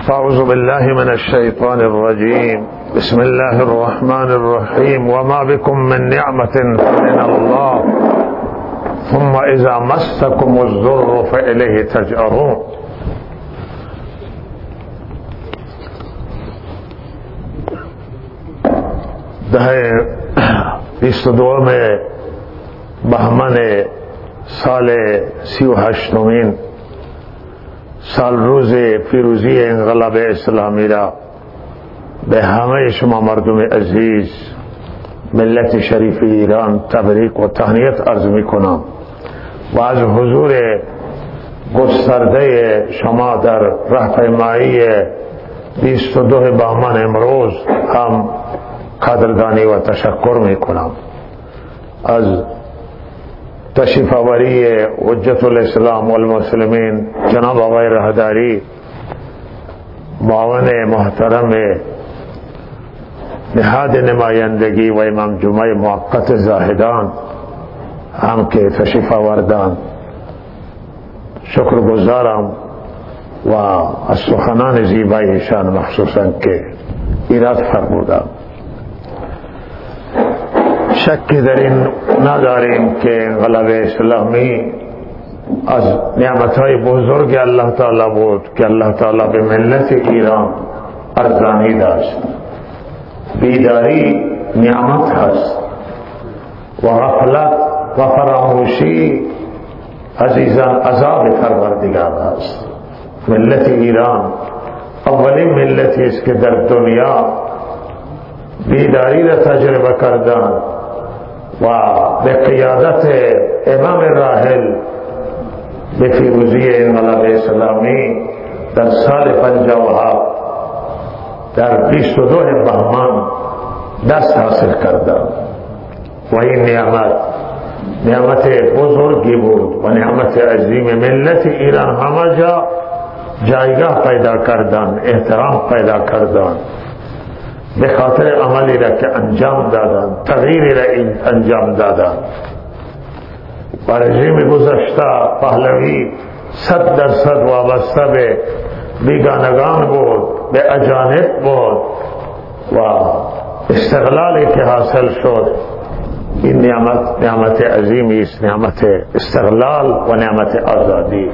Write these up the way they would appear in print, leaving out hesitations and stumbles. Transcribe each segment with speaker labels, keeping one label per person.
Speaker 1: أعوذ بالله من الشيطان الرجيم. بسم الله الرحمن الرحيم. وما بكم من نعمة فمن الله ثم إذا مسكم الضر فإليه تجأرون. ده 22 بهمن سال 38 سال روز پیروزی انقلاب اسلامی را به همه شما مردم عزیز ملت شریف ایران تبریک و تهنیت عرض می کنم و از حضور گسترده شما در راهپیمایی 22 بهمن امروز هم قدردانی و تشکر می کنم. از تشریف آوری حجت الاسلام والمسلمین جناب آقای رهداری، معاون محترم نهاد نمایندگی و امام جمعه موقت زاهدان هم که تشریف آوردند، شکرگزارم و از سخنان زیبایشان مخصوصا که ایراد فرمودند. شکی در این نداریم که انقلاب اسلامی از نعمتهای بزرگ الله تعالی بود که الله تعالی به ملت ایران ارزانی داشت. بیداری نعمت هست و غفلت و فراموشی عزیزان عذاب پروردگار است. ملت ایران اولین ملتی است که در دنیا بیداری را تجربه کردند و به قیادت امام راحل به پیروزی انقلاب اسلامی در سال 57 در 22 بهمن دست حاصل کردند و این نعمت بزرگی بود و نعمت عظیم. ملت ایران همه جا جایگاه پیدا کردند، احترام پیدا کردند به خاطر عملی را که انجام دادند، تغییری را انجام دادند. و رژیم گذشته پهلوی 100% وابسته به بیگانگان بود، به اجانب بود و استقلالی که حاصل شد این نعمت عظیمی است، نعمت استقلال و نعمت آزادی.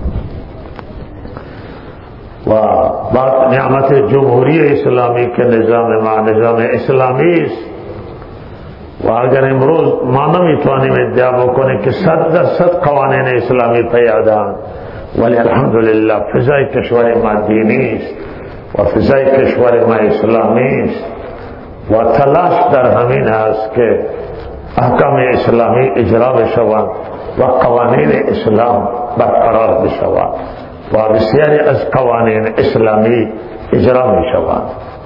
Speaker 1: و بعد نعمت جمهوری اسلامی که نظام اسلامی است و اگر امروز ما نمیتوانیم ادعا بکنیم که 100% قوانین اسلامی پیاده‌اند، ولی الحمدلله فضای کشور ما دینی است و فضای کشور ما اسلامی است و تلاش در همین است که احکام اسلامی اجرا بشوند و قوانین اسلام برقرار بشوند و بسیاری از قوانین اسلامی اجرا می شوند.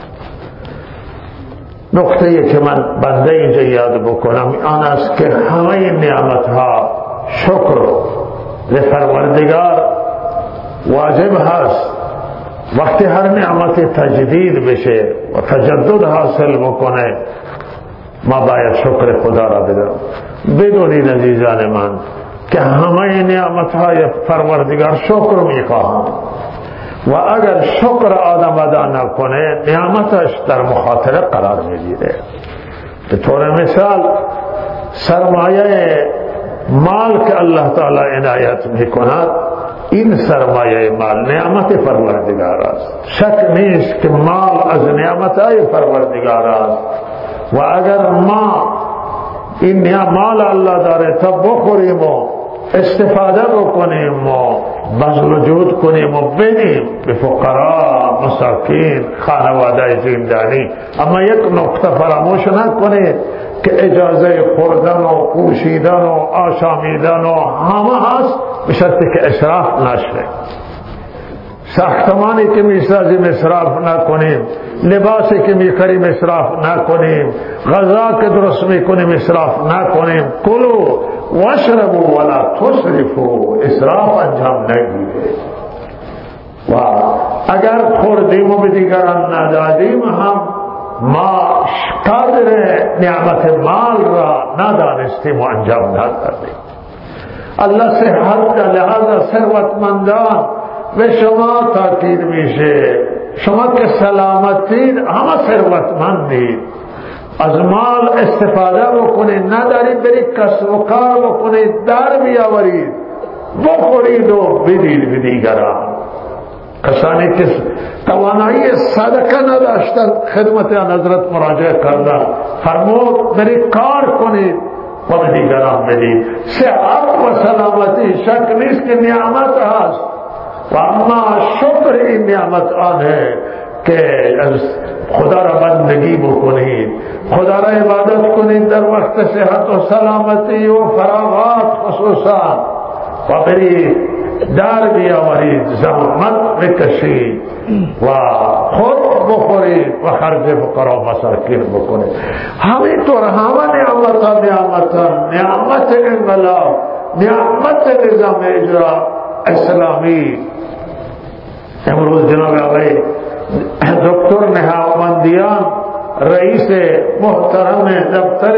Speaker 1: نقطه‌ای که من بنده اینجا یاد بکنم آن است که همه نعمتها شکر به پروردگار واجب هست. وقتی هر نعمت تجدید بشه و تجدد حاصل بکنه ما باید شکر خدا را بدیم. بدونید عزیزان من که همه نعمتهای پروردگار شکر میخواهند و اگر شکر آدم ادا نکنه نعمتش در مخاطره قرار میگیره. به طور مثال سرمایه مال که الله تعالی عنایت میکند، این سرمایه مال نعمت پروردگار است. شک نیست که مال از نعمتهای پروردگار است و اگر ما این مال الله داره تا بخوریم و استفاده بکنیم و بذل و جهد کنیم و بدیم به فقرا، مساکین، خانواده زندانی. اما یک نکته فراموش نکنید که اجازه خوردن و پوشیدن و آشامیدن و همه هست به شرطی که اسراف نشه. ساختمانی که میسازیم اسراف نکنیم، لباسی که میخریم اسراف نکنیم، غذا که درست میکنیم اسراف نکنیم. کلوا واشربوا ولا تسرفوا، اسراف انجام نگیرید. و اگر خوردیم و به دیگران ندادیم هم ما قدر نعمت مال را ندانستیم و انجام ندادیم. الله صحت لحاظ ثروتمندان به شما تاکید میشه شما که سلامتید همه ثروتمندید، از مال استفاده بکنید، ندارید برید کسب و کار بکنید، در بیاورید، بخورید و بدید به دیگران. کسانی که توانایی صدقه نداشتند خدمت آن حضرت مراجعه کردند، فرمود برید کار کنید و به دیگران بدید. صحت و سلامتی شک نیست که نعمت هست، و اما شکر این نعمت آن ہے کہ خدا را بندگی بکنید، خدا را عبادت کنید در وقت صحت و سلامتی و فراغات خصوصا، و برید در بیاورید، زحمت بکشید و خود بخورید و خرج فقرا و مساکین بکنید. همینطور همه نعمت انقلاب، نعمت نظام اجرا اسلامی. امروز جناب آقای دکتر نهاوندیان رئیس محترم دفتر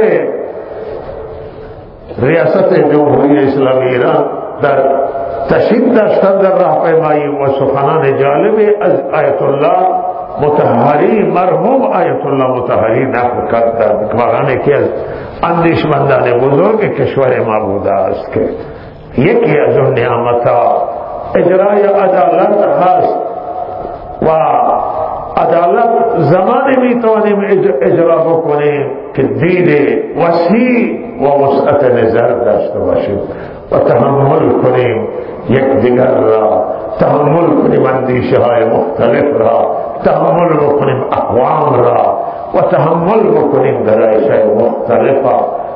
Speaker 1: ریاست جمهوری اسلامی ایران در تشریف داشتند در راهپیمایی و سخنان جالب از آیت الله مطهری، مرحوم آیت الله مطهری نقل کردند که واقعا یکی از اندیشمندان بزرگ کشور ما بوده است که یکی از اون نعمتها اجرای عدالت هست و عدالت زمانی میتوانیم اجرا بکنیم که دید وسیع و وسعت نظر داشته باشیم و تحمل کنیم یکدیگر را، تحمل کنیم اندیشه های مختلف را، تحمل بکنیم اقوام را و تحمل بکنیم درایش های مختلف.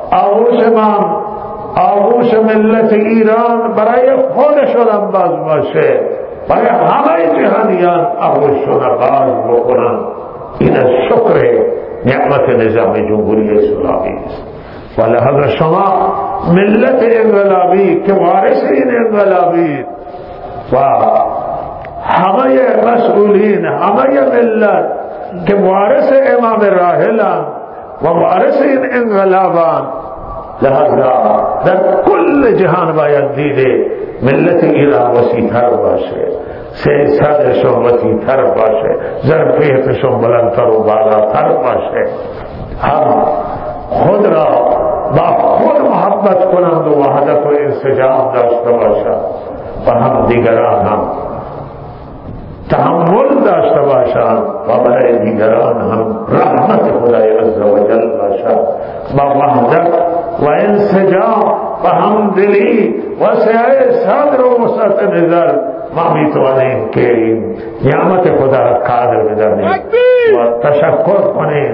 Speaker 1: آغوش ملت ایران برای خودشون باز باشه، برای همه جهانیان آغوششون باز بکنن. این از شکر نعمت نظام جمهوری اسلامی است. و لحظه شما ملت انقلابی که وارث این انقلابی و همه مسئولین، همه ملت که وارث امام راحلان و وارث این انقلابان، لہذا در کل جهان باید دیده ملت ایران وسیع‌تر باشه، صدرشون وسیع‌تر باشه، ظرفیتشون بلندتر و بالاتر باشه، هم خود را با خود محبت کنند و وحدت و انسجام داشته باشند و هم دیگران هم تحمل داشته باشند و برای دیگران هم رحمت خدای عزوجل باشند با وحدت و انسجام و همدلی و سعی صدر و وسعت نظر ما میتوانیم که این نعمت خدا را قدر بدانیم و تشکر کنیم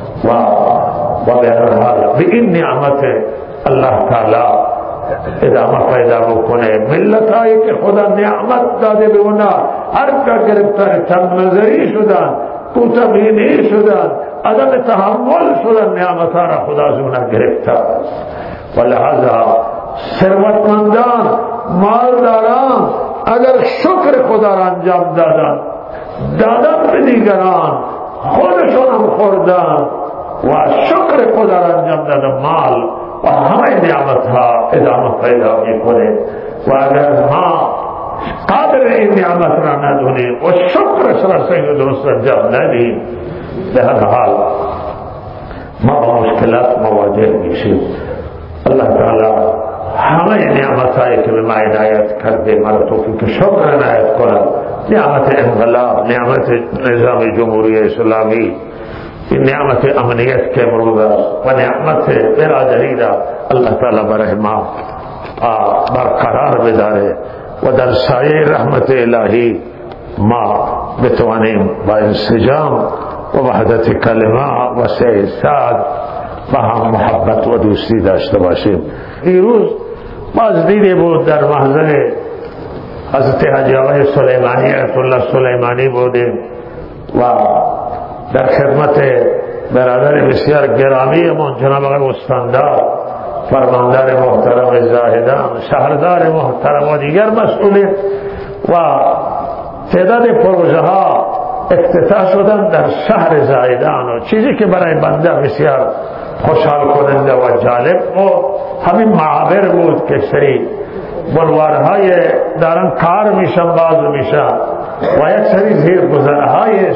Speaker 1: و به هر حال به این نعمت الله تعالی ادامه پیدا بکنه. ملت هایی که خدا نعمت داده به اونا هر جا گرفتار تنگ نظری شدن، کوتاه‌بینی شدن، عدم تحمل شدن، نعمت ها را خدا از اونا گرفته است. و لحاظا ثروتمندان، مالداران اگر شکر خدا را انجام دادن به دیگران، خودشون هم خوردن و شکر خدا را انجام دادن، مال و همه نعمت ها ادامه پیدا میکنه. و اگر ما قادر این نعمت را ندونیم و شکرش را صحیح و درست انجام ندیم، به هر حال ما با مشکلات مواجه میشیم. الله تعالی همه نعمت هایی که به ما عنایت کرده ما را توفیق شکر عنایت کند. نعمت انقلاب، نعمت نظام جمهوری اسلامی، این نعمت امنیت که امروز و نعمت برادری را الله تعالی برای ما برقرار بداره و در سایه رحمت الهی ما بتوانیم با انسجام و وحدت کلمه و سعی با هم محبت و دوستی داشته باشیم. دیروز باز دیده بود در محضر حضرت حاجی آقای سلیمانی آیت الله سلیمانی بودیم و در خدمت برادر بسیار گرامی من جناب آقای استاندار، فرماندار محترم زاهدان، شهردار محترم و دیگر مسئولین و تعداد پروژه ها افتتاح شدن در شهر زاهدان و چیزی که برای بنده بسیار خوشحال کننده و جالب و همین معابر بود که سری بلوارهای دارن کار میشن، باز میشن و یک سری زیر گذرهای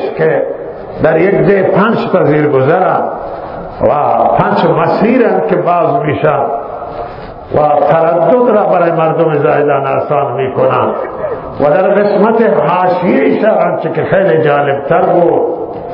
Speaker 1: است که در یک جای 5 تا زیرگذرند و 5 مسیرند که باز میشن و تردد را برای مردم زاهدان آسان میکنند و در قسمت حاشیه شهر که خیلی جالبتر بود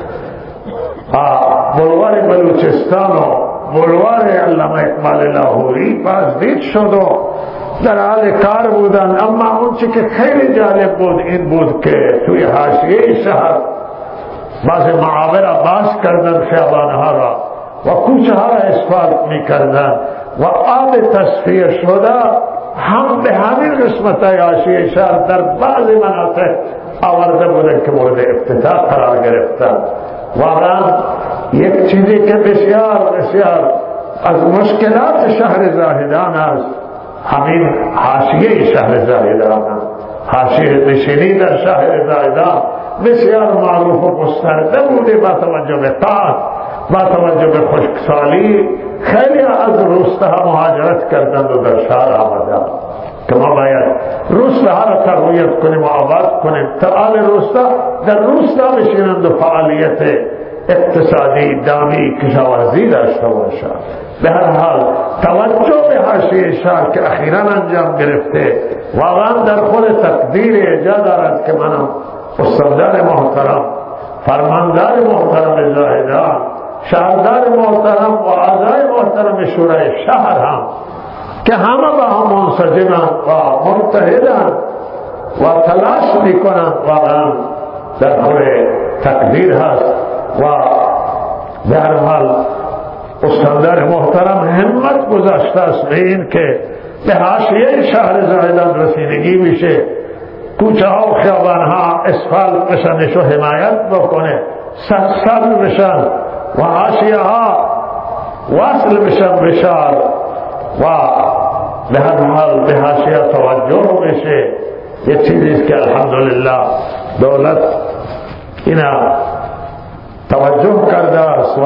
Speaker 1: بلوار بلوچستان و بلوار علامه اقبال لاهوری بازدید شد و در حال کار بودن، اما اون چی که خیلی جالب بود این بود که توی حاشیه شهر بعض معابر را باز کردن، خیابانها را و کوچه ها را اسفالت می کردن و آب تصفیه شده هم به همین قسمت حاشیه شهر در بعض مناطق آورده بودن که مورد افتتاح قرار گرفتن. واقعا یک چیزی که بسیار بسیار از مشکلات شهر زاهدان است همین حاشیه شهر زاهدان است. حاشیه نشینی در شهر زاهدان بسیار معروف و گسترده بوده با توجه به طاعت، با توجه به خشکسالی خیلی از روستاها مهاجرت کردند و در شهر آمدند که ما باید روستاها را تقویت کنیم و آباد کنیم تا آل روستا در روستا بشینند و فعالیت اقتصادی دامی کشاورزی داشته باشند. به هر حال توجه به حاشیه شهر که اخیراً انجام گرفته واقعا در خود تقدیر ایجاد دارد که منم استاندار محترم، فرماندار محترم زاهدان، شهردار محترم و اعضای محترم شورای شهر هم که همه با هم منسجمند و متحدند و تلاش میکنند واقعا در خود تقدیر هست و به هر حال استاندار محترم همت گذاشته است به این که به حاشیه شهر زاهدان رسیدگی میشه، کوچه ها و خیابان ها اسفالت بشنش و حمایت بکنه، سبز بشن و حاشیه ها وصل بشن به شهر و به هر حال به حاشیه توجه بشه. یک چیزیست که الحمدلله دولت اینا توجه کرده است و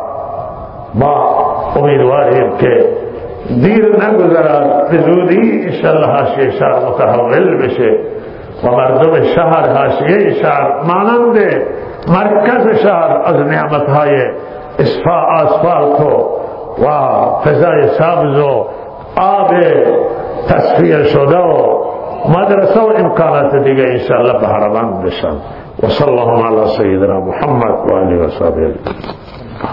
Speaker 1: ما امیدواریم که دیر نگذرد به زودی انشاءالله حاشیه شهر متحول بشه و مردم شهر حاشیه شهر مانند مرکز شهر از نعمتهای اسفالت و فضای سبز و آب تصفیه شده و مدرسه و امکانات دیگه انشاءالله بهره‌مند بشن. و صلی الله علی سیدنا محمد و آله و صحبه.